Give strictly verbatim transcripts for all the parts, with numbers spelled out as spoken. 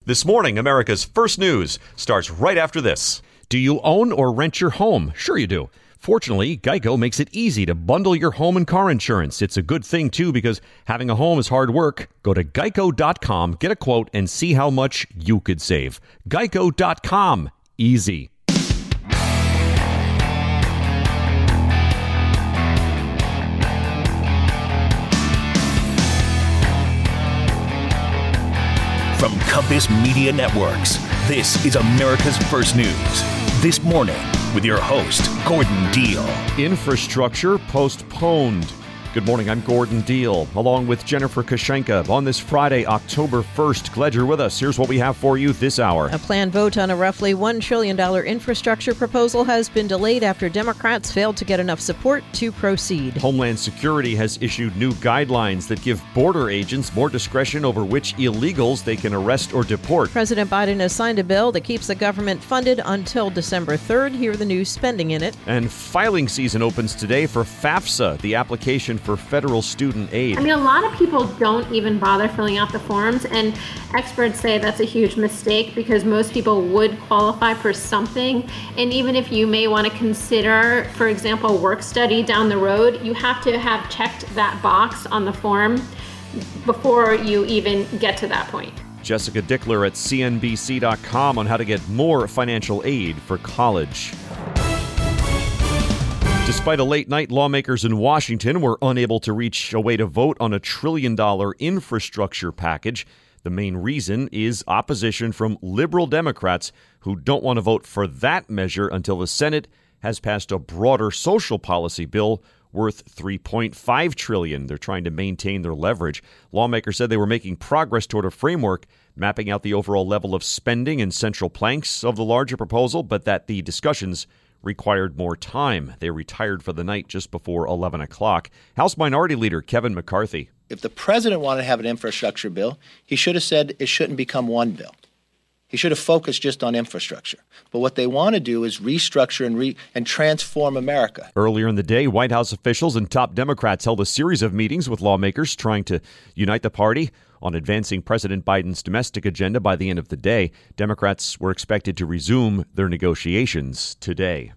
This morning, America's First News starts right after this. Do you own or rent your home? Sure you do. Fortunately, Geico makes it easy to bundle your home and car insurance. It's a good thing, too, because having a home is hard work. Go to geico dot com, get a quote, and see how much you could save. geico dot com. Easy. From Compass Media Networks, this is America's First News. This morning, with your host, Gordon Deal. Infrastructure postponed. Good morning, I'm Gordon Deal, along with Jennifer Kashenka on this Friday, October first. Glad you're with us. Here's what we have for you this hour. A planned vote on a roughly one trillion dollars infrastructure proposal has been delayed after Democrats failed to get enough support to proceed. Homeland Security has issued new guidelines that give border agents more discretion over which illegals they can arrest or deport. President Biden has signed a bill that keeps the government funded until December third. Here are the new spending in it. And filing season opens today for FAFSA, the application for federal student aid. I mean, a lot of people don't even bother filling out the forms, and experts say that's a huge mistake because most people would qualify for something. And even if you may want to consider, for example, work study down the road, you have to have checked that box on the form before you even get to that point. Jessica Dickler at C N B C dot com on how to get more financial aid for college. Despite a late night, lawmakers in Washington were unable to reach a way to vote on a trillion dollar infrastructure package. The main reason is opposition from liberal Democrats who don't want to vote for that measure until the Senate has passed a broader social policy bill worth three point five trillion dollars. They're trying to maintain their leverage. Lawmakers said they were making progress toward a framework mapping out the overall level of spending and central planks of the larger proposal, but that the discussions required more time. They retired for the night just before eleven o'clock. House Minority Leader Kevin McCarthy. If the president wanted to have an infrastructure bill, he should have said it shouldn't become one bill. He should have focused just on infrastructure. But what they want to do is restructure and re- and transform America. Earlier in the day, White House officials and top Democrats held a series of meetings with lawmakers trying to unite the party on advancing President Biden's domestic agenda. By the end of the day, Democrats were expected to resume their negotiations today.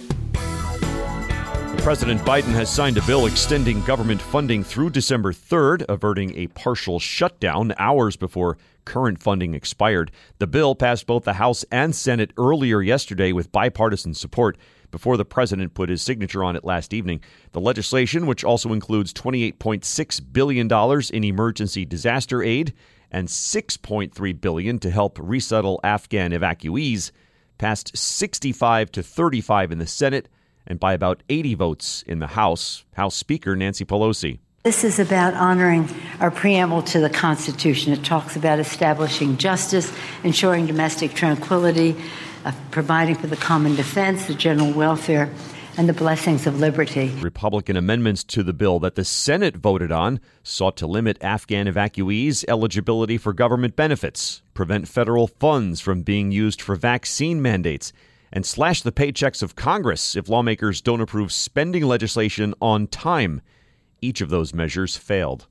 President Biden has signed a bill extending government funding through December third, averting a partial shutdown hours before current funding expired. The bill passed both the House and Senate earlier yesterday with bipartisan support before the president put his signature on it last evening. The legislation, which also includes twenty-eight point six billion dollars in emergency disaster aid and six point three billion dollars to help resettle Afghan evacuees, passed sixty-five to thirty-five in the Senate and by about eighty votes in the House. House Speaker Nancy Pelosi. This is about honoring our preamble to the Constitution. It talks about establishing justice, ensuring domestic tranquility, uh, providing for the common defense, the general welfare, and the blessings of liberty. Republican amendments to the bill that the Senate voted on sought to limit Afghan evacuees' eligibility for government benefits, prevent federal funds from being used for vaccine mandates, and slash the paychecks of Congress if lawmakers don't approve spending legislation on time. Each of those measures failed.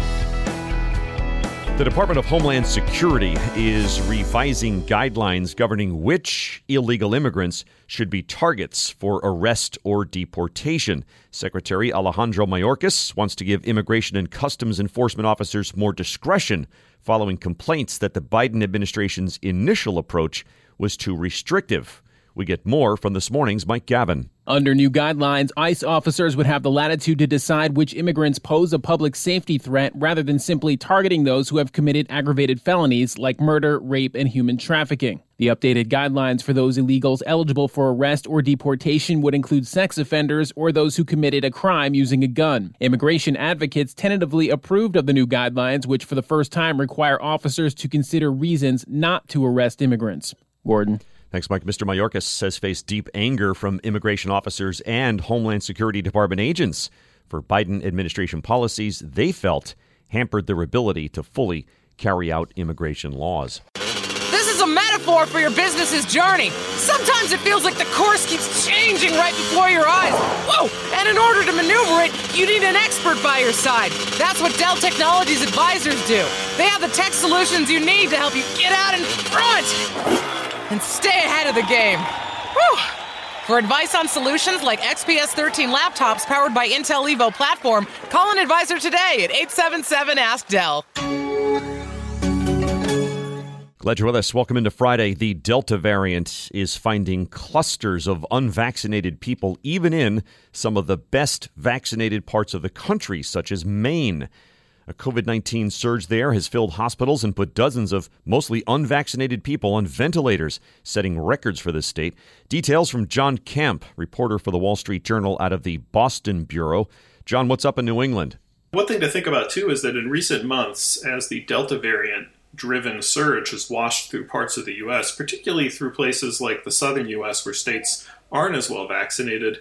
The Department of Homeland Security is revising guidelines governing which illegal immigrants should be targets for arrest or deportation. Secretary Alejandro Mayorkas wants to give Immigration and Customs Enforcement officers more discretion following complaints that the Biden administration's initial approach was too restrictive. We get more from this morning's Mike Gavin. Under new guidelines, ICE officers would have the latitude to decide which immigrants pose a public safety threat rather than simply targeting those who have committed aggravated felonies like murder, rape, and human trafficking. The updated guidelines for those illegals eligible for arrest or deportation would include sex offenders or those who committed a crime using a gun. Immigration advocates tentatively approved of the new guidelines, which for the first time require officers to consider reasons not to arrest immigrants. Gordon. Thanks, Mike. Mister Mayorkas has faced deep anger from immigration officers and Homeland Security Department agents for Biden administration policies they felt hampered their ability to fully carry out immigration laws. This is a metaphor for your business's journey. Sometimes it feels like the course keeps changing right before your eyes. Whoa! And in order to maneuver it, you need an expert by your side. That's what Dell Technologies advisors do. They have the tech solutions you need to help you get out in front and stay ahead of the game. Whew. For advice on solutions like X P S thirteen laptops powered by Intel Evo platform, call an advisor today at eight seven seven, ask Dell. Glad you're with us. Welcome into Friday. The Delta variant is finding clusters of unvaccinated people, even in some of the best vaccinated parts of the country, such as Maine. A covid nineteen surge there has filled hospitals and put dozens of mostly unvaccinated people on ventilators, setting records for the state. Details from John Kemp, reporter for the Wall Street Journal out of the Boston Bureau. John, what's up in New England? One thing to think about, too, is that in recent months, as the Delta variant-driven surge has washed through parts of the U S, particularly through places like the southern U S where states aren't as well vaccinated,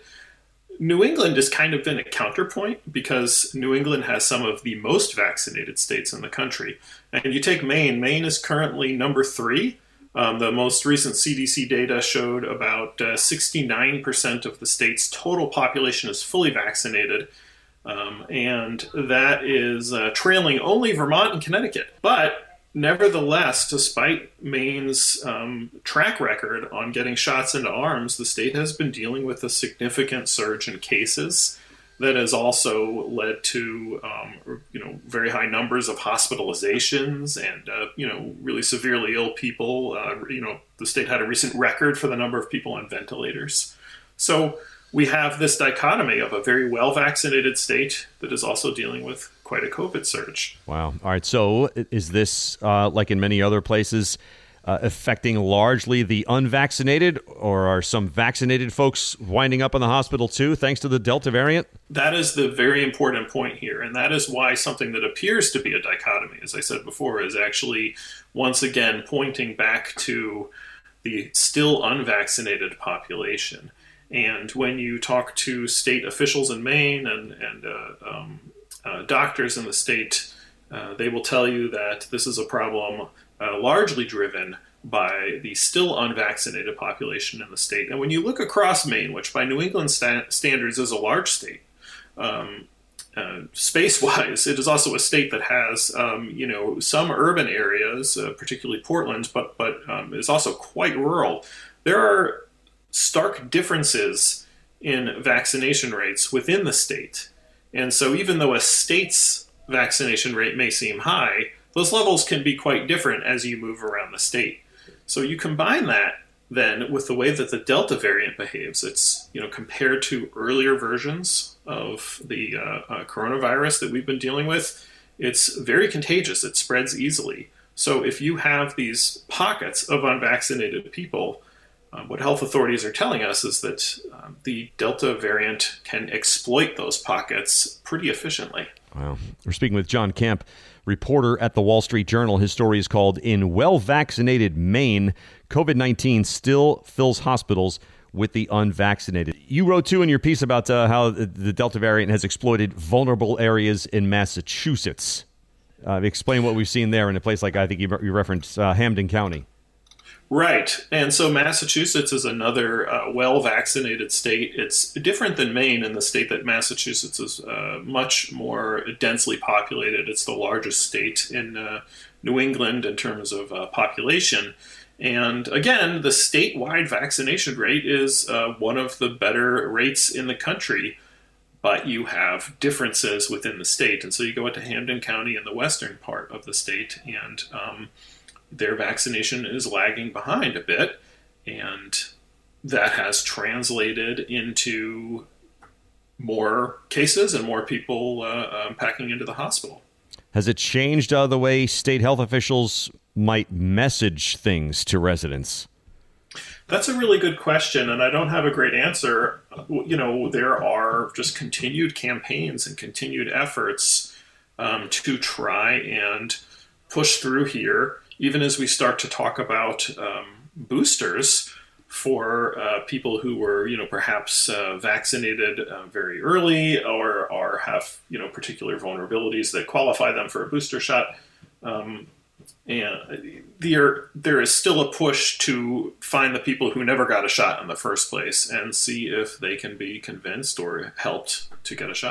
New England has kind of been a counterpoint because New England has some of the most vaccinated states in the country. And you take Maine. Maine is currently number three. Um, the most recent C D C data showed about uh, sixty-nine percent of the state's total population is fully vaccinated. Um, and that is uh, trailing only Vermont and Connecticut. But nevertheless, despite Maine's um, track record on getting shots into arms, the state has been dealing with a significant surge in cases that has also led to, um, you know, very high numbers of hospitalizations and, uh, you know, really severely ill people. Uh, you know, the state had a recent record for the number of people on ventilators. So we have this dichotomy of a very well-vaccinated state that is also dealing with quite a COVID surge. Wow. All right. So is this, uh, like in many other places, uh, affecting largely the unvaccinated, or are some vaccinated folks winding up in the hospital too, thanks to the Delta variant? That is the very important point here. And that is why something that appears to be a dichotomy, as I said before, is actually once again pointing back to the still unvaccinated population. And when you talk to state officials in Maine and, and uh, um, uh, doctors in the state, uh, they will tell you that this is a problem uh, largely driven by the still unvaccinated population in the state. And when you look across Maine, which by New England sta- standards is a large state, um, uh, space-wise, it is also a state that has, um, you know, some urban areas, uh, particularly Portland, but but um, is also quite rural. There are stark differences in vaccination rates within the state. And so even though a state's vaccination rate may seem high, those levels can be quite different as you move around the state. So you combine that then with the way that the Delta variant behaves. It's, you know, compared to earlier versions of the uh, uh, coronavirus that we've been dealing with, it's very contagious. It spreads easily. So if you have these pockets of unvaccinated people, Um, what health authorities are telling us is that um, the Delta variant can exploit those pockets pretty efficiently. Wow. We're speaking with John Kemp, reporter at the Wall Street Journal. His story is called "In Well-Vaccinated Maine, COVID nineteen Still Fills Hospitals with the Unvaccinated." You wrote, too, in your piece about uh, how the Delta variant has exploited vulnerable areas in Massachusetts. Uh, explain what we've seen there in a place like, I think you, you referenced, uh, Hampden County. Right. And so Massachusetts is another uh, well-vaccinated state. It's different than Maine in the state that Massachusetts is uh, much more densely populated. It's the largest state in uh, New England in terms of uh, population. And again, the statewide vaccination rate is uh, one of the better rates in the country, but you have differences within the state. And so you go into Hampden County in the western part of the state, and um, their vaccination is lagging behind a bit, and that has translated into more cases and more people uh, uh, packing into the hospital. Has it changed uh, the way state health officials might message things to residents? That's a really good question, and I don't have a great answer. You know, there are just continued campaigns and continued efforts um, to try and push through here, even as we start to talk about um, boosters for uh, people who were, you know, perhaps uh, vaccinated uh, very early, or, or have, you know, particular vulnerabilities that qualify them for a booster shot. Um, and there, there is still a push to find the people who never got a shot in the first place and see if they can be convinced or helped to get a shot.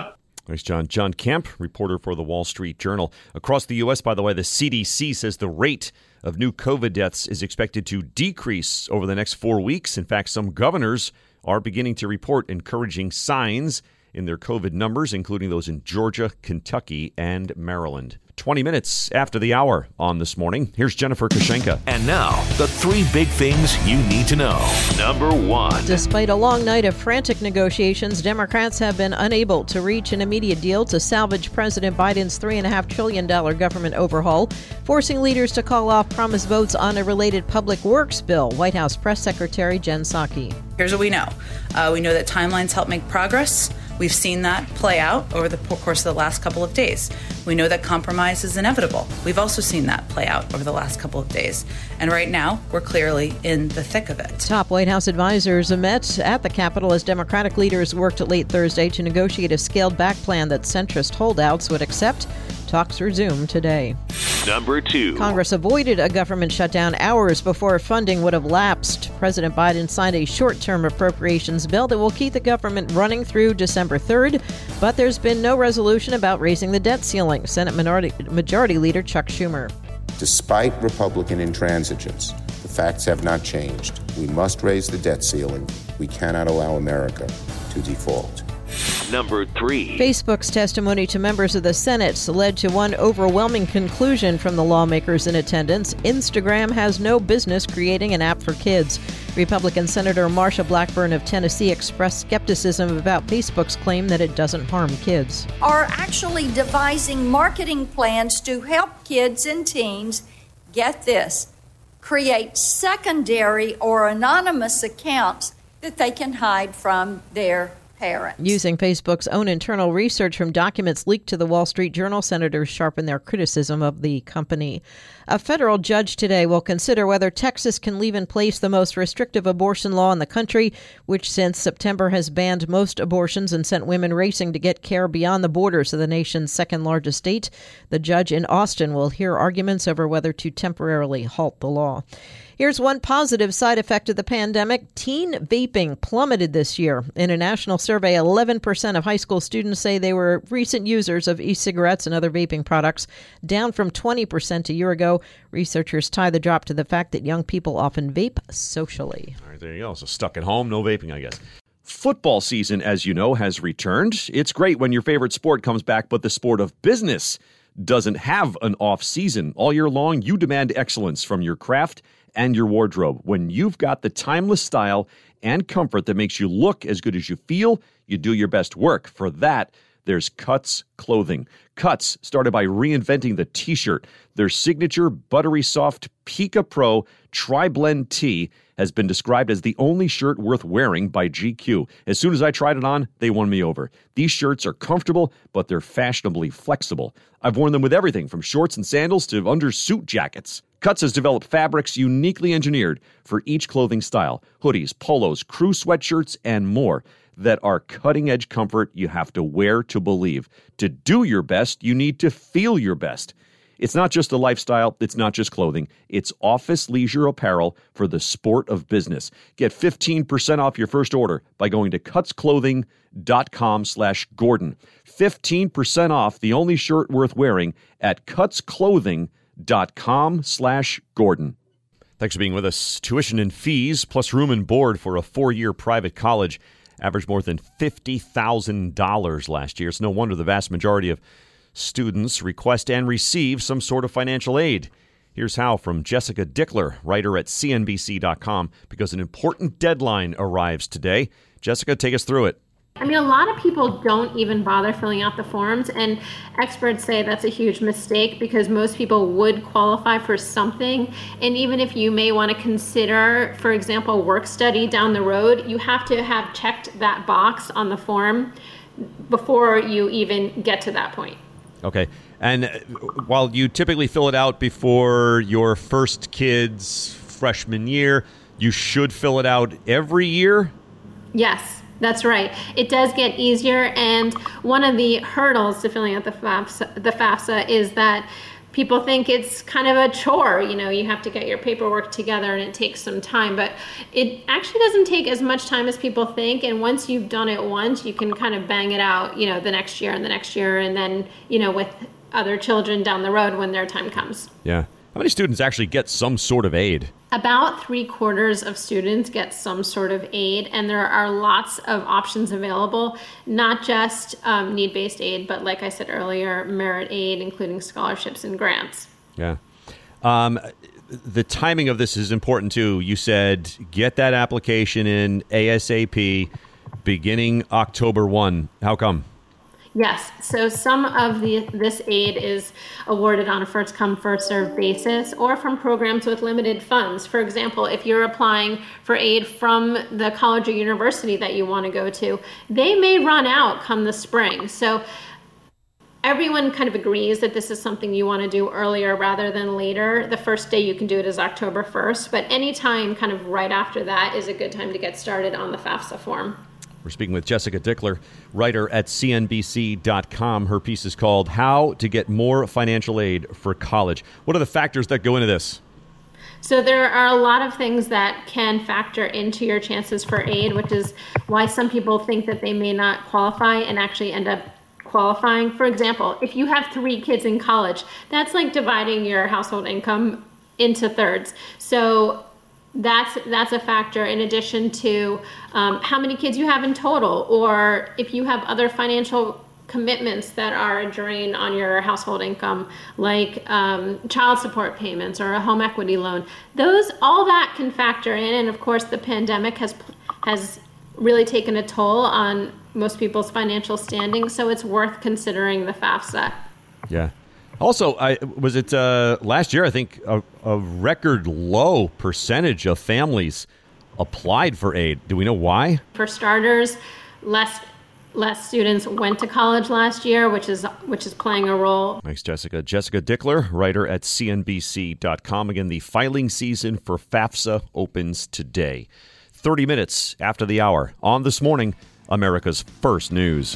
Thanks, John. John Kemp, reporter for the Wall Street Journal. Across the U S, by the way, the C D C says the rate of new COVID deaths is expected to decrease over the next four weeks. In fact, some governors are beginning to report encouraging signs in their COVID numbers, including those in Georgia, Kentucky, and Maryland. twenty minutes after the hour on This Morning, here's Jennifer Kushenka. And now, the three big things you need to know. Number one. Despite a long night of frantic negotiations, Democrats have been unable to reach an immediate deal to salvage President Biden's three point five trillion dollars government overhaul, forcing leaders to call off promised votes on a related public works bill. White House Press Secretary Jen Psaki. Here's what we know. Uh, we know that timelines help make progress. We've seen that play out over the course of the last couple of days. We know that compromise is inevitable. We've also seen that play out over the last couple of days. And right now, we're clearly in the thick of it. Top White House advisors met at the Capitol as Democratic leaders worked late Thursday to negotiate a scaled-back plan that centrist holdouts would accept. Talks resume today. Number two. Congress avoided a government shutdown hours before funding would have lapsed. President Biden signed a short-term appropriations bill that will keep the government running through December third, but there's been no resolution about raising the debt ceiling. Senate Minority, Majority Leader Chuck Schumer. Despite Republican intransigence, the facts have not changed. We must raise the debt ceiling. We cannot allow America to default. Number three. Facebook's testimony to members of the Senate led to one overwhelming conclusion from the lawmakers in attendance. Instagram has no business creating an app for kids. Republican Senator Marsha Blackburn of Tennessee expressed skepticism about Facebook's claim that it doesn't harm kids. Are actually devising marketing plans to help kids and teens, get this, create secondary or anonymous accounts that they can hide from their parents. Using Facebook's own internal research from documents leaked to the Wall Street Journal, senators sharpened their criticism of the company. A federal judge today will consider whether Texas can leave in place the most restrictive abortion law in the country, which since September has banned most abortions and sent women racing to get care beyond the borders of the nation's second largest state. The judge in Austin will hear arguments over whether to temporarily halt the law. Here's one positive side effect of the pandemic. Teen vaping plummeted this year. In a national survey, eleven percent of high school students say they were recent users of e-cigarettes and other vaping products, down from twenty percent a year ago. Researchers tie the drop to the fact that young people often vape socially. All right, there you go. So stuck at home, no vaping, I guess. Football season, as you know, has returned. It's great when your favorite sport comes back, but the sport of business doesn't have an off season. All year long, you demand excellence from your craft and your wardrobe. When you've got the timeless style and comfort that makes you look as good as you feel, you do your best work. For that, there's Cuts Clothing. Cuts started by reinventing the t-shirt. Their signature buttery soft Pika Pro Tri-Blend Tee has been described as the only shirt worth wearing by G Q. As soon as I tried it on, they won me over. These shirts are comfortable, but they're fashionably flexible. I've worn them with everything from shorts and sandals to undersuit jackets. Cuts has developed fabrics uniquely engineered for each clothing style. Hoodies, polos, crew sweatshirts, and more that are cutting-edge comfort you have to wear to believe. To do your best, you need to feel your best. It's not just a lifestyle. It's not just clothing. It's office leisure apparel for the sport of business. Get fifteen percent off your first order by going to cutsclothing.com slash Gordon. fifteen percent off the only shirt worth wearing at cutsclothing.com slash Gordon. Thanks for being with us. Tuition and fees plus room and board for a four-year private college averaged more than fifty thousand dollars last year. It's no wonder the vast majority of students request and receive some sort of financial aid. Here's how from Jessica Dickler, writer at C N B C dot com, because an important deadline arrives today. Jessica, take us through it. I mean, a lot of people don't even bother filling out the forms, and experts say that's a huge mistake because most people would qualify for something. And even if you may want to consider, for example, work study down the road, you have to have checked that box on the form before you even get to that point. Okay. And while you typically fill it out before your first kid's freshman year, you should fill it out every year? Yes, that's right. It does get easier. And one of the hurdles to filling out the FAFSA, the FAFSA is that people think it's kind of a chore. You know, you have to get your paperwork together and it takes some time, but it actually doesn't take as much time as people think. And once you've done it once, you can kind of bang it out, you know, the next year and the next year. And then, you know, with other children down the road when their time comes. Yeah. How many students actually get some sort of aid? About three quarters of students get some sort of aid, and there are lots of options available, not just um, need-based aid, but like I said earlier, merit aid, including scholarships and grants. Yeah. Um, the timing of this is important, too. You said get that application in ASAP beginning October first. How come? Yes. So some of the this aid is awarded on a first come, first served basis or from programs with limited funds. For example, if you're applying for aid from the college or university that you want to go to, they may run out come the spring. So everyone kind of agrees that this is something you want to do earlier rather than later. The first day you can do it is October first, but any time kind of right after that is a good time to get started on the FAFSA form. We're speaking with Jessica Dickler, writer at C N B C dot com. Her piece is called How to Get More Financial Aid for College. What are the factors that go into this? So there are a lot of things that can factor into your chances for aid, which is why some people think that they may not qualify and actually end up qualifying. For example, if you have three kids in college, that's like dividing your household income into thirds. So That's that's a factor in addition to um, how many kids you have in total, or if you have other financial commitments that are a drain on your household income, like um, child support payments or a home equity loan. Those, all that can factor in, and of course the pandemic has has really taken a toll on most people's financial standing, so it's worth considering the FAFSA. Yeah. Also, I was it uh, last year, I think a, a record low percentage of families applied for aid. Do we know why? For starters, less less students went to college last year, which is which is playing a role. Thanks, Jessica. Jessica Dickler, writer at C N B C dot com. Again, the filing season for FAFSA opens today. thirty minutes after the hour on This Morning, America's First News.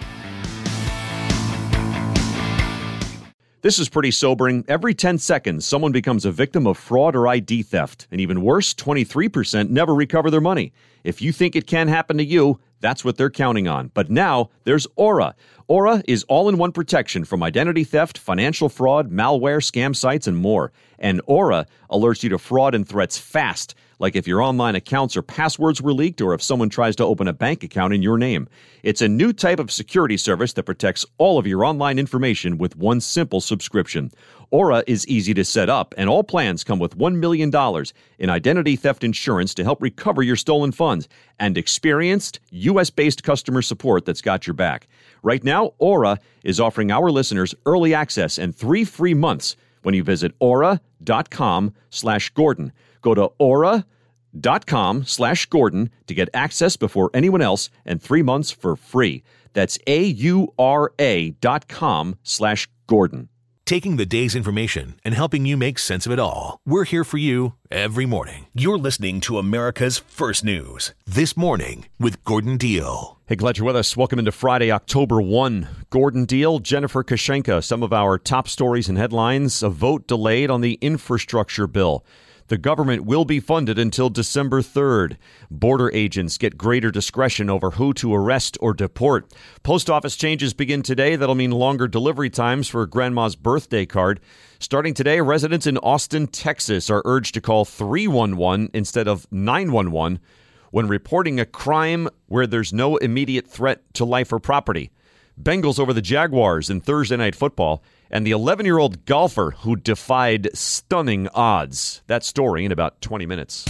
This is pretty sobering. Every ten seconds, someone becomes a victim of fraud or I D theft. And even worse, twenty-three percent never recover their money. If you think it can happen to you, that's what they're counting on. But now there's Aura. Aura is all-in-one protection from identity theft, financial fraud, malware, scam sites, and more. And Aura alerts you to fraud and threats fast, like if your online accounts or passwords were leaked or if someone tries to open a bank account in your name. It's a new type of security service that protects all of your online information with one simple subscription. Aura is easy to set up, and all plans come with one million dollars in identity theft insurance to help recover your stolen funds and experienced U S-based customer support that's got your back. Right now, Aura is offering our listeners early access and three free months when you visit aura.com slash Gordon. Go to aura.com slash Gordon to get access before anyone else and three months for free. That's A-U-R-A dot com slash Gordon. Taking the day's information and helping you make sense of it all. We're here for you every morning. You're listening to America's First News. This Morning with Gordon Deal. Hey, glad you're with us. Welcome into Friday, October first. Gordon Deal, Jennifer Kashenka, some of our top stories and headlines. A vote delayed on the infrastructure bill. The government will be funded until December third. Border agents get greater discretion over who to arrest or deport. Post office changes begin today. That'll mean longer delivery times for grandma's birthday card. Starting today, residents in Austin, Texas are urged to call three one one instead of nine one one when reporting a crime where there's no immediate threat to life or property. Bengals over the Jaguars in Thursday Night Football, and the eleven-year-old golfer who defied stunning odds. That story in about twenty minutes.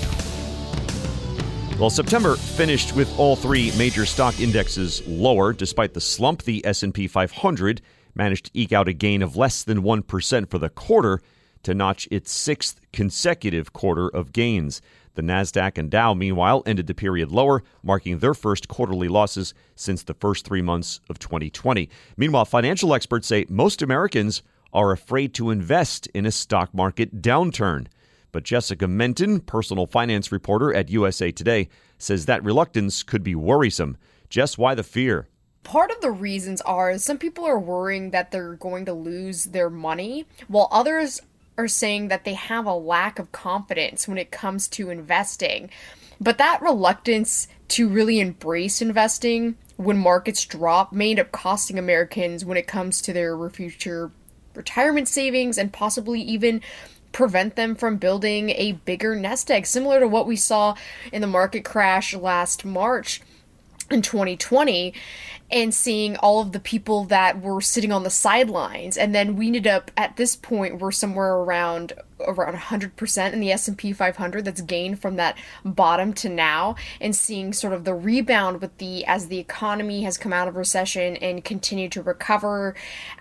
Well, September finished with all three major stock indexes lower. Despite the slump, the S and P five hundred managed to eke out a gain of less than one percent for the quarter to notch its sixth consecutive quarter of gains. The NASDAQ and Dow, meanwhile, ended the period lower, marking their first quarterly losses since the first three months of twenty twenty. Meanwhile, financial experts say most Americans are afraid to invest in a stock market downturn. But Jessica Menton, personal finance reporter at U S A Today, says that reluctance could be worrisome. Jess, why the fear? Part of the reasons are some people are worrying that they're going to lose their money, while others are saying that they have a lack of confidence when it comes to investing. But that reluctance to really embrace investing when markets drop may end up costing Americans when it comes to their future retirement savings and possibly even prevent them from building a bigger nest egg, similar to what we saw in the market crash last March in twenty twenty, and seeing all of the people that were sitting on the sidelines. And then we ended up, at this point, we're somewhere around around one hundred percent in the S and P five hundred that's gained from that bottom to now, and seeing sort of the rebound with the as the economy has come out of recession and continued to recover,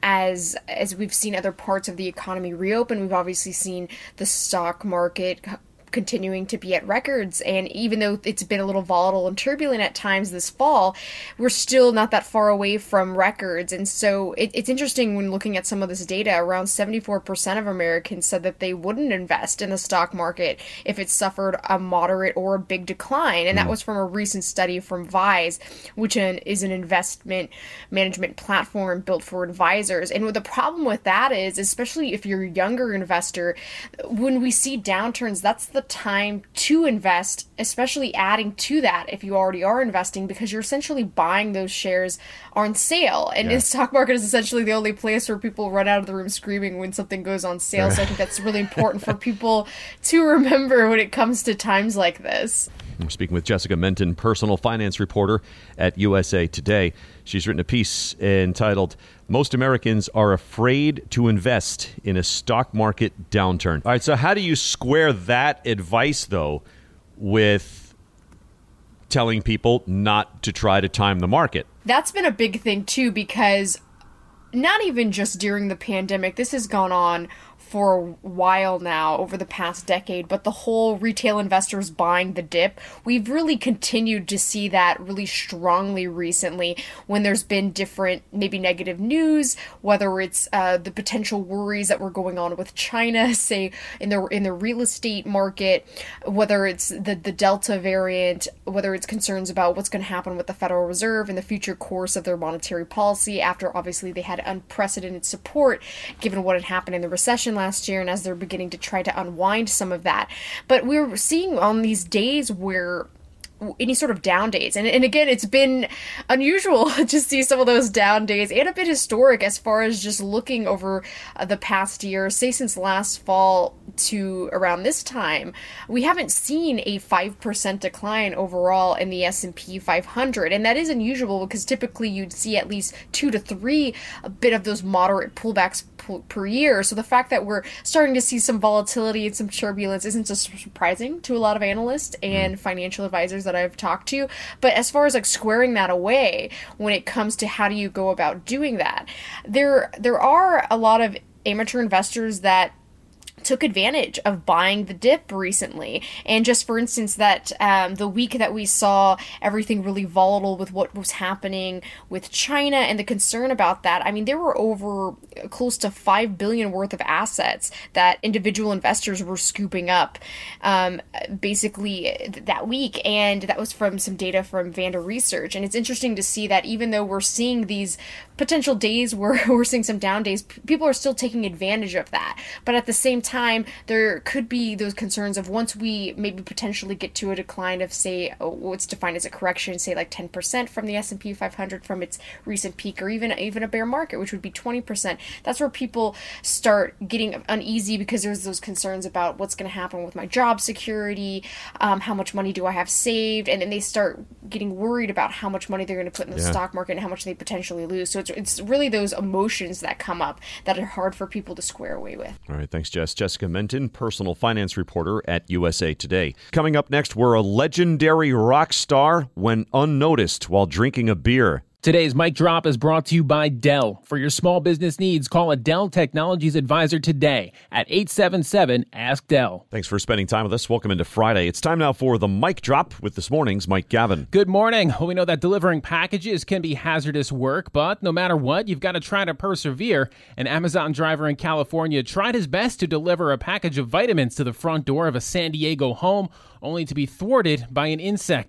as as we've seen other parts of the economy reopen. We've obviously seen the stock market continuing to be at records, and even though it's been a little volatile and turbulent at times this fall, we're still not that far away from records. And so it, it's interesting when looking at some of this data. Around seventy-four percent of Americans said that they wouldn't invest in the stock market if it suffered a moderate or a big decline, and that was from a recent study from Vise, which is an investment management platform built for advisors. And what the problem with that is, especially if you're a younger investor, when we see downturns, that's the time to invest, especially adding to that if you already are investing, because you're essentially buying those shares on sale. And yeah. the stock market is essentially the only place where people run out of the room screaming when something goes on sale. So I think that's really important for people to remember when it comes to times like this. I'm speaking with Jessica Menton, personal finance reporter at U S A Today. She's written a piece entitled, "Most Americans Are Afraid to Invest in a Stock Market Downturn." All right, so how do you square that advice, though, with telling people not to try to time the market? That's been a big thing, too, because not even just during the pandemic, this has gone on for a while now, over the past decade, but the whole retail investors buying the dip, we've really continued to see that really strongly recently when there's been different, maybe negative news, whether it's uh, the potential worries that were going on with China, say in the in the real estate market, whether it's the, the Delta variant, whether it's concerns about what's going to happen with the Federal Reserve and the future course of their monetary policy after obviously they had unprecedented support given what had happened in the recession last year, and as they're beginning to try to unwind some of that. But we're seeing on these days where any sort of down days, and, and again, it's been unusual to see some of those down days and a bit historic as far as just looking over uh, the past year, say since last fall to around this time, we haven't seen a five percent decline overall in the S and P five hundred, and that is unusual because typically you'd see at least two to three a bit of those moderate pullbacks per year. So the fact that we're starting to see some volatility and some turbulence isn't just surprising to a lot of analysts and financial advisors that I've talked to. But as far as like squaring that away when it comes to how do you go about doing that, there there are a lot of amateur investors that took advantage of buying the dip recently. And just for instance, that um, the week that we saw everything really volatile with what was happening with China and the concern about that, I mean, there were over close to five billion dollars worth of assets that individual investors were scooping up um, basically that week. And that was from some data from Vanda Research. And it's interesting to see that even though we're seeing these potential days where we're seeing some down days, people are still taking advantage of that. But at the same time, time, there could be those concerns of once we maybe potentially get to a decline of, say, what's defined as a correction, say like ten percent from the S and P five hundred from its recent peak, or even even a bear market, which would be twenty percent. That's where people start getting uneasy because there's those concerns about what's going to happen with my job security, um, how much money do I have saved, and then they start getting worried about how much money they're going to put in the yeah. stock market and how much they potentially lose. So it's, it's really those emotions that come up that are hard for people to square away with. All right, thanks, Jess. Jessica Menton, personal finance reporter at U S A Today. Coming up next, we're a legendary rock star when unnoticed while drinking a beer. Today's Mic Drop is brought to you by Dell. For your small business needs, call a Dell Technologies advisor today at eight seven seven, ask Dell. Thanks for spending time with us. Welcome into Friday. It's time now for the Mic Drop with this morning's Mike Gavin. Good morning. Well, we know that delivering packages can be hazardous work, but no matter what, you've got to try to persevere. An Amazon driver in California tried his best to deliver a package of vitamins to the front door of a San Diego home, only to be thwarted by an insect. The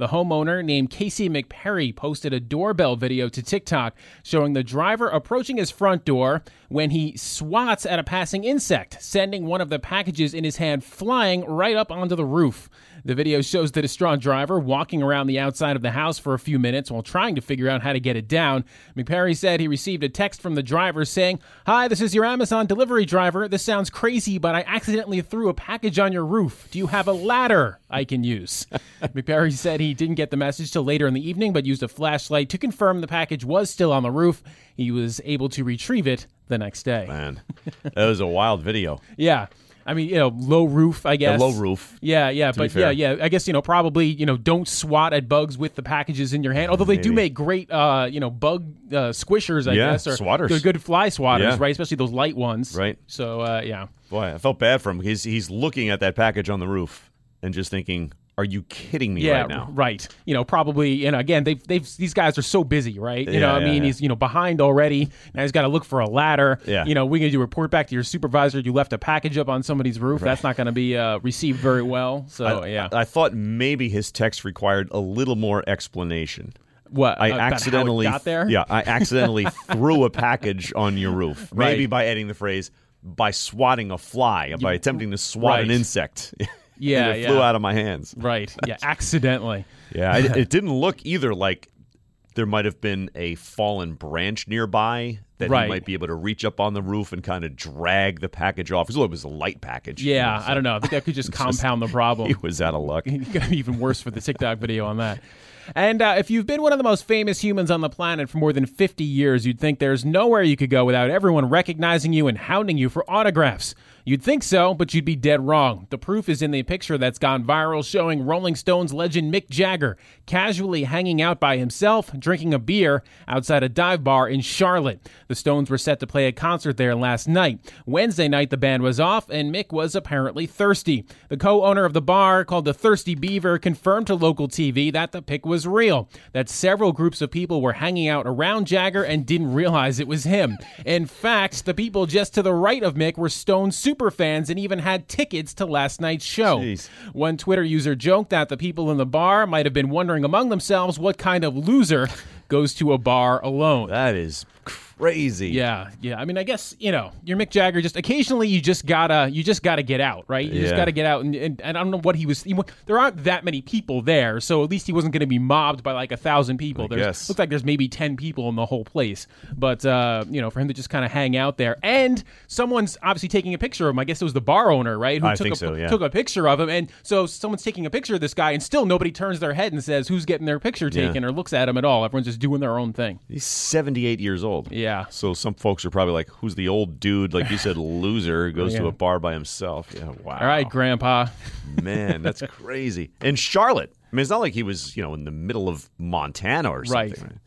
The homeowner named Casey McPerry posted a doorbell video to TikTok showing the driver approaching his front door when he swats at a passing insect, sending one of the packages in his hand flying right up onto the roof. The video shows the distraught driver walking around the outside of the house for a few minutes while trying to figure out how to get it down. McPerry said he received a text from the driver saying, "Hi, this is your Amazon delivery driver. This sounds crazy, but I accidentally threw a package on your roof. Do you have a ladder I can use?" McPerry said he didn't get the message till later in the evening, but used a flashlight to confirm the package was still on the roof. He was able to retrieve it the next day. Man, that was a wild video. Yeah. I mean, you know, low roof, I guess. Yeah, low roof. Yeah, yeah, but yeah, yeah. I guess, you know, probably, you know, don't swat at bugs with the packages in your hand. Although they Maybe. do make great, uh, you know, bug uh, squishers, I yeah, guess. Or swatters. Good, good fly swatters, Yeah. right? Especially those light ones. Right. So, uh, yeah. Boy, I felt bad for him. He's, he's looking at that package on the roof and just thinking, are you kidding me yeah, right now? Right. You know, probably, you know, again, they've, they've, these guys are so busy, right? You Yeah, know, I yeah, mean, yeah. he's, you know, behind already. Now he's got to look for a ladder. Yeah. You know, we're going to do a report back to your supervisor. You left a package up on somebody's roof. Right. That's not going to be uh, received very well. So, I, yeah. I thought maybe his text required a little more explanation. What? I about how it accidentally got there? Yeah, I accidentally threw a package on your roof. Right. Maybe by adding the phrase by swatting a fly, by attempting to swat Right. an insect. Yeah, and it yeah. flew out of my hands. Right. Yeah, accidentally. Yeah, I, it didn't look either like there might have been a fallen branch nearby that Right. he might be able to reach up on the roof and kind of drag the package off. It was a light package. Yeah, you know, so I don't know. I think that could just compound the problem. He was out of luck. It's going to be even worse for the TikTok video on that. And uh, if you've been one of the most famous humans on the planet for more than fifty years, you'd think there's nowhere you could go without everyone recognizing you and hounding you for autographs. You'd think so, but you'd be dead wrong. The proof is in the picture that's gone viral showing Rolling Stones legend Mick Jagger casually hanging out by himself, drinking a beer outside a dive bar in Charlotte. The Stones were set to play a concert there last night. Wednesday night, the band was off, and Mick was apparently thirsty. The co-owner of the bar, called the Thirsty Beaver, confirmed to local T V that the pic was real, that several groups of people were hanging out around Jagger and didn't realize it was him. In fact, the people just to the right of Mick were Stones super fans and even had tickets to last night's show. Jeez. One Twitter user joked that the people in the bar might have been wondering among themselves what kind of loser goes to a bar alone. That is crazy. Yeah, yeah. I mean, I guess, you know, you're Mick Jagger. Just occasionally, you just gotta, you just gotta get out, right? You just Yeah. gotta get out, and, and, and I don't know what he was. He, there aren't that many people there, so at least he wasn't going to be mobbed by like a thousand people. I There's, guess. looks like there's maybe ten people in the whole place, but uh, you know, for him to just kind of hang out there, and someone's obviously taking a picture of him. I guess it was the bar owner, right? Who I took think a, so, yeah. took a picture of him, and so someone's taking a picture of this guy, and still nobody turns their head and says who's getting their picture Yeah. taken or looks at him at all. Everyone's just doing their own thing. He's seventy-eight years old. Yeah. So some folks are probably like, who's the old dude, like you said, loser, who goes Yeah. to a bar by himself? Yeah, wow. All right, Grandpa. Man, that's crazy. And Charlotte. I mean, it's not like he was, you know, in the middle of Montana or something. Right. Right.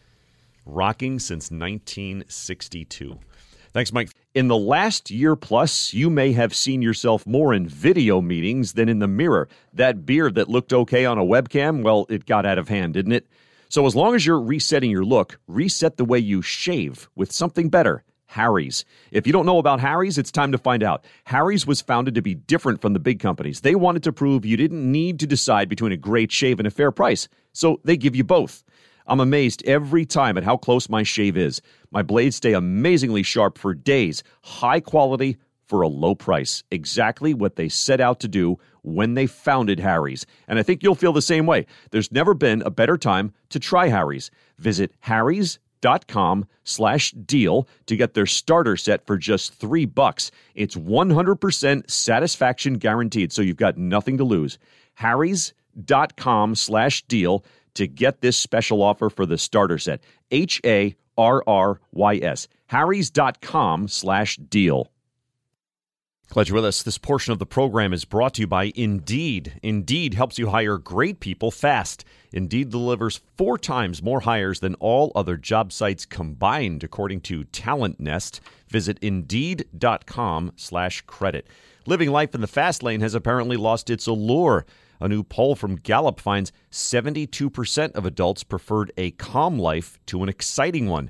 Rocking since nineteen sixty-two. Thanks, Mike. In the last year plus, you may have seen yourself more in video meetings than in the mirror. That beard that looked okay on a webcam, well, it got out of hand, didn't it? So as long as you're resetting your look, reset the way you shave with something better. Harry's. If you don't know about Harry's, it's time to find out. Harry's was founded to be different from the big companies. They wanted to prove you didn't need to decide between a great shave and a fair price, so they give you both. I'm amazed every time at how close my shave is. My blades stay amazingly sharp for days. High quality for a low price. Exactly what they set out to do when they founded Harry's. And I think you'll feel the same way. There's never been a better time to try Harry's. Visit harrys.com slash deal to get their starter set for just three bucks. It's one hundred percent satisfaction guaranteed, so you've got nothing to lose. harrys.com slash deal to get this special offer for the starter set. H A R R Y S. harrys.com slash deal. Glad you're with us. This portion of the program is brought to you by Indeed. Indeed helps you hire great people fast. Indeed delivers four times more hires than all other job sites combined, according to Talent Nest. Visit Indeed.com slash credit. Living life in the fast lane has apparently lost its allure. A new poll from Gallup finds seventy-two percent of adults preferred a calm life to an exciting one.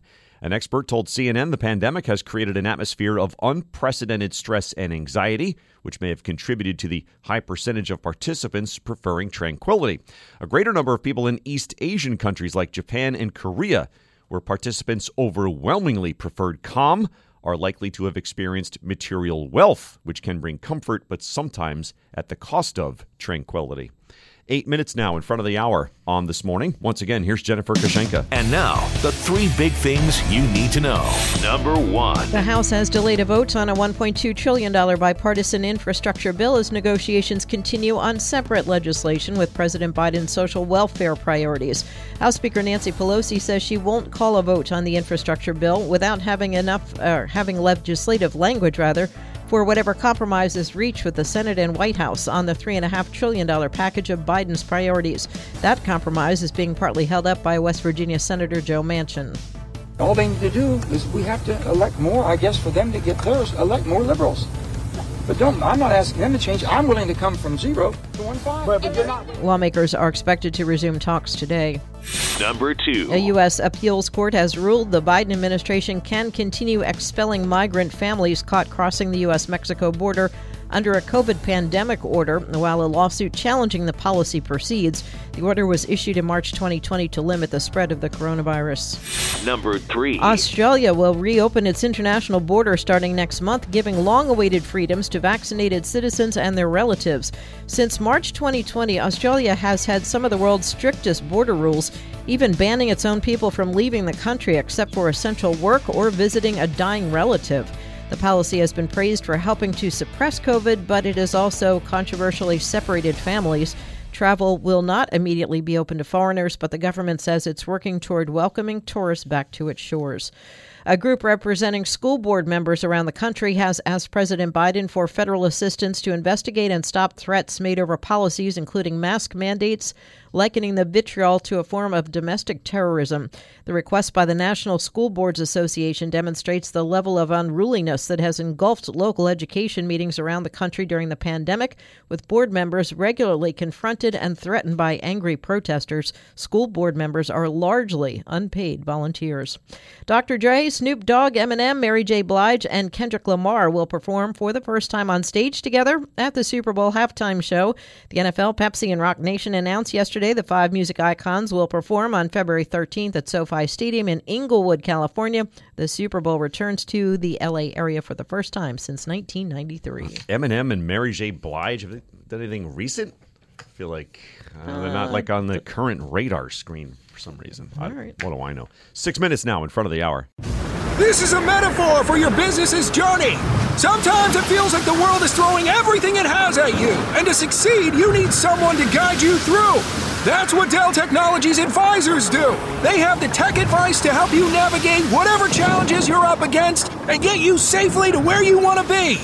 An expert told C N N the pandemic has created an atmosphere of unprecedented stress and anxiety, which may have contributed to the high percentage of participants preferring tranquility. A greater number of people in East Asian countries like Japan and Korea, where participants overwhelmingly preferred calm, are likely to have experienced material wealth, which can bring comfort, but sometimes at the cost of tranquility. Eight minutes now in front of the hour on This Morning. Once again, here's Jennifer Kushenka. And now, the three big things you need to know. Number one. The House has delayed a vote on a one point two trillion dollars bipartisan infrastructure bill as negotiations continue on separate legislation with President Biden's social welfare priorities. House Speaker Nancy Pelosi says she won't call a vote on the infrastructure bill without having enough, or uh, having legislative language, rather, for whatever compromise is reached with the Senate and White House on the three point five trillion dollars package of Biden's priorities. That compromise is being partly held up by West Virginia Senator Joe Manchin. All they need to do is we have to elect more, I guess, for them to get theirs, elect more liberals. But don't, I'm not asking them to change. I'm willing to come from zero to one five. But, but you're not. Lawmakers are expected to resume talks today. Number two. A U S appeals court has ruled the Biden administration can continue expelling migrant families caught crossing the U S Mexico border under a COVID pandemic order, while a lawsuit challenging the policy proceeds. The order was issued in March twenty twenty to limit the spread of the coronavirus. Number three. Australia will reopen its international border starting next month, giving long-awaited freedoms to vaccinated citizens and their relatives. Since March twenty twenty, Australia has had some of the world's strictest border rules, even banning its own people from leaving the country except for essential work or visiting a dying relative. The policy has been praised for helping to suppress COVID, but it has also controversially separated families. Travel will not immediately be open to foreigners, but the government says it's working toward welcoming tourists back to its shores. A group representing school board members around the country has asked President Biden for federal assistance to investigate and stop threats made over policies, including mask mandates, likening the vitriol to a form of domestic terrorism. The request by the National School Boards Association demonstrates the level of unruliness that has engulfed local education meetings around the country during the pandemic, with board members regularly confronted and threatened by angry protesters. School board members are largely unpaid volunteers. Doctor Dre, Snoop Dogg, Eminem, Mary J. Blige, and Kendrick Lamar will perform for the first time on stage together at the Super Bowl halftime show. The N F L, Pepsi, and Rock Nation announced yesterday the five music icons will perform on February thirteenth at SoFi Stadium in Inglewood, California. The Super Bowl returns to the L A area for the first time since nineteen ninety-three. Eminem and Mary J. Blige, have they done anything recent? I feel like uh, they're not like on the current radar screen for some reason. All I, right. What do I know? Six minutes now in front of the hour. This is a metaphor for your business's journey. Sometimes it feels like the world is throwing everything it has at you, and to succeed, you need someone to guide you through. That's what Dell Technologies Advisors do. They have the tech advice to help you navigate whatever challenges you're up against and get you safely to where you want to be.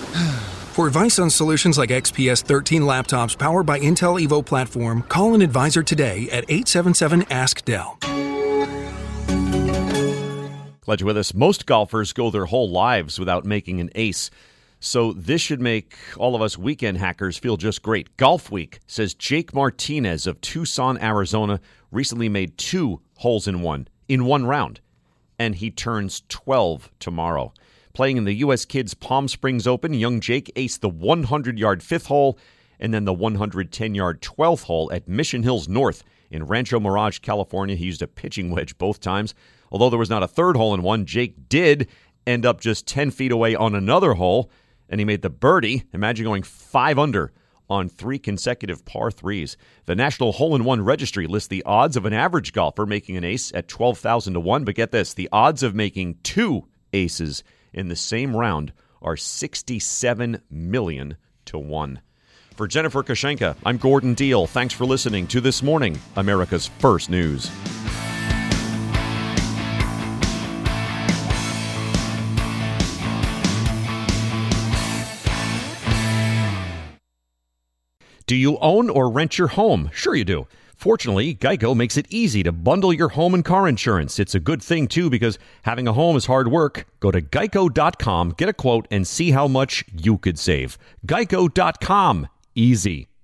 For advice on solutions like X P S thirteen laptops powered by Intel Evo platform, call an advisor today at eight seven seven ask Dell. Glad you're with us. Most golfers go their whole lives without making an ace. So this should make all of us weekend hackers feel just great. Golf Week says Jake Martinez of Tucson, Arizona, recently made two holes in one in one round, and he turns twelve tomorrow. Playing in the U S Kids Palm Springs Open, young Jake aced the one hundred yard fifth hole and then the one hundred ten yard twelfth hole at Mission Hills North in Rancho Mirage, California. He used a pitching wedge both times. Although there was not a third hole in one, Jake did end up just ten feet away on another hole, and he made the birdie. Imagine going five under on three consecutive par threes. The National Hole-in-One Registry lists the odds of an average golfer making an ace at twelve thousand to one, but get this, the odds of making two aces in the same round are sixty-seven million to one. For Jennifer Kushenka, I'm Gordon Deal. Thanks for listening to This Morning, America's First News. Do you own or rent your home? Sure you do. Fortunately, Geico makes it easy to bundle your home and car insurance. It's a good thing, too, because having a home is hard work. Go to geico dot com, get a quote, and see how much you could save. geico dot com. Easy.